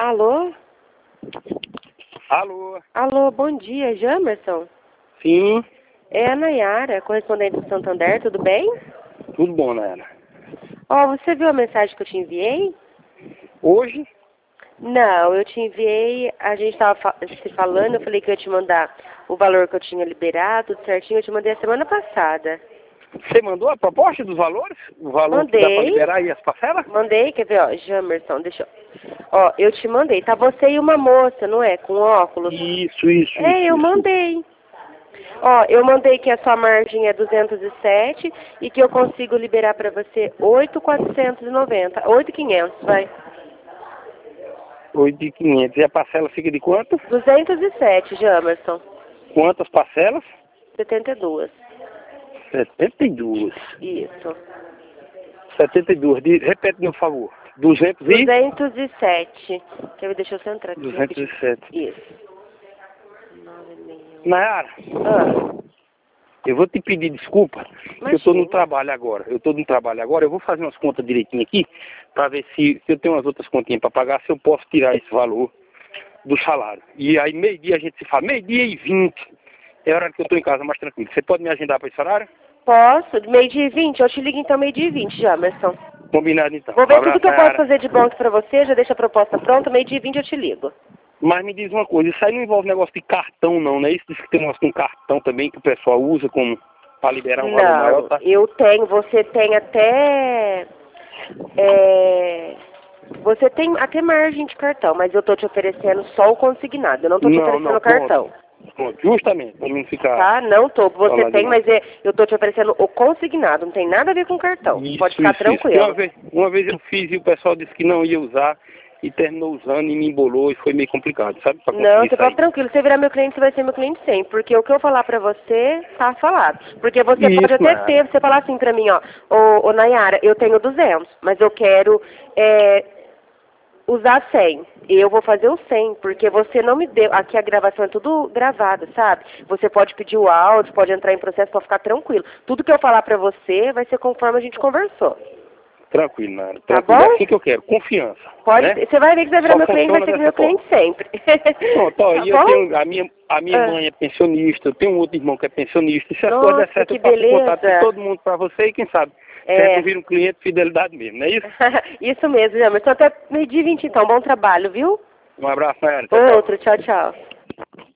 Alô? Alô? Alô, bom dia, Jamerson? Sim, É a Nayara, correspondente do Santander, tudo bem? tudo bom, Nayara. Ó, você viu a mensagem que eu te enviei? Hoje? Não, eu te enviei, a gente estava se falando, eu falei que eu ia te mandar o valor que eu tinha liberado, tudo certinho, eu te mandei a semana passada. Você mandou a proposta dos valores? O valor que dá para Mandei, liberar aí as parcelas? mandei, quer ver, ó, Jamerson, deixa eu... Ó, eu te mandei, tá você e uma moça, não é? Com óculos. Isso. Eu mandei. Ó, eu mandei que a sua margem é 207 e que eu consigo liberar para você 8.490, 8.500, vai. 8.500. E a parcela fica de quanto? 207, Jamerson. Quantas parcelas? 72. 72. Isso. 72. Repete, por favor. 207. Deixa eu centrar aqui. 207. Isso. Nayara, Ah, eu vou te pedir desculpa, que eu estou no trabalho agora. Eu vou fazer umas contas direitinho aqui, para ver se eu tenho umas outras continhas para pagar, se eu posso tirar esse valor do salário. E aí, meio-dia a gente se fala, 12h20. É a hora que eu estou em casa mais tranquilo. Você pode me agendar para esse horário? posso? Meio-dia e 20? Eu te ligo então meio-dia e 20, Jamerson. Combinado então. Vou Um ver abraço, tudo que eu posso Nayara. fazer de bom aqui pra você, já deixa a proposta pronta, meio-dia e 20 eu te ligo. Mas me diz uma coisa, isso aí não envolve negócio de cartão não, né? Isso diz que tem um negócio com cartão também que o pessoal usa como para liberar um valor maior, Não, tá? eu tenho, você tem até... você tem até margem de cartão, mas eu tô te oferecendo só o consignado, eu não tô te oferecendo o cartão. Pronto, justamente, para mim não ficar... Tá? Não tô, você falando tem, demais. mas eu tô te oferecendo o consignado, não tem nada a ver com cartão. Pode ficar Porque tranquilo. uma vez eu fiz e o pessoal disse que não ia usar e terminou usando e me embolou e foi meio complicado, sabe? Pra Não, conseguir você pode sair. tranquilo, se você virar meu cliente, você vai ser meu cliente sempre, porque o que eu falar pra você, tá falado. Porque você pode Isso, até Nayara. ter, você falar assim pra mim, ó, ô Nayara, eu tenho 200, mas eu quero usar 100. Eu vou fazer o 100, porque você não me deu, aqui a gravação é tudo gravada, sabe? Você pode pedir o áudio, pode entrar em processo pra ficar tranquilo. Tudo que eu falar pra você vai ser conforme a gente conversou. Tranquilo, Nayara. Tá Tranquilo. É bom? assim que eu quero, confiança. Pode, Né? você vai ver que você vai virar Só meu cliente, vai funciona ser dessa meu forma. cliente sempre. Pronto, ó, Tá e eu bom? tenho, a minha mãe é pensionista, eu tenho um outro irmão que é pensionista, e se as coisas der Nossa, certo, que eu passo o contato de beleza. todo mundo pra você e quem sabe, sempre vira um cliente de fidelidade mesmo, não é isso? Isso mesmo, Jamerson. Até meio-dia e 20, então. Bom trabalho, viu? Um abraço, Nayara. Tchau, tchau. Outro. Tchau, tchau.